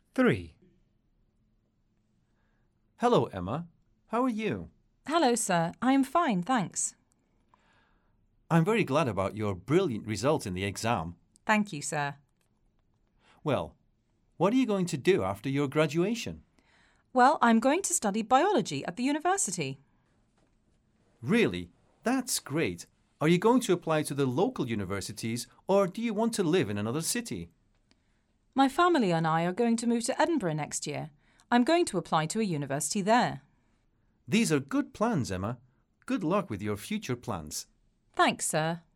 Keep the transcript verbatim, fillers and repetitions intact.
three. Hello, Emma. How are you? Hello, sir. I am fine, thanks. I'm very glad about your brilliant results in the exam. Thank you, sir. Well, what are you going to do after your graduation? Well, I'm going to study biology at the university. Really? That's great. Are you going to apply to the local universities or do you want to live in another city? My family and I are going to move to Edinburgh next year. I'm going to apply to a university there. These are good plans, Emma. Good luck with your future plans. Thanks, sir.